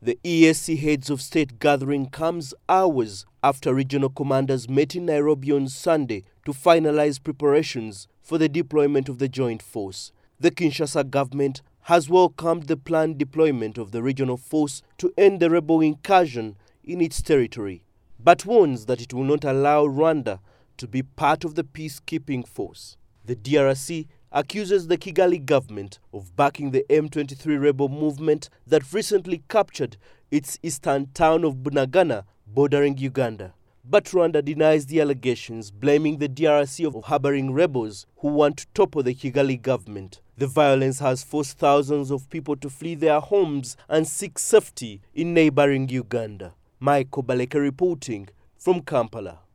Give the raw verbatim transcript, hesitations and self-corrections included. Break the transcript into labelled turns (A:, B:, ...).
A: The E A C Heads of State gathering comes hours after regional commanders met in Nairobi on Sunday to finalize preparations for the deployment of the joint force. The Kinshasa government has welcomed the planned deployment of the regional force to end the rebel incursion in its territory, but warns that it will not allow Rwanda to be part of the peacekeeping force. The D R C accuses the Kigali government of backing the M twenty-three rebel movement that recently captured its eastern town of Bunagana, bordering Uganda. But Rwanda denies the allegations, blaming the D R C of harboring rebels who want to topple the Kigali government. The violence has forced thousands of people to flee their homes and seek safety in neighboring Uganda. Michael Baleka reporting from Kampala.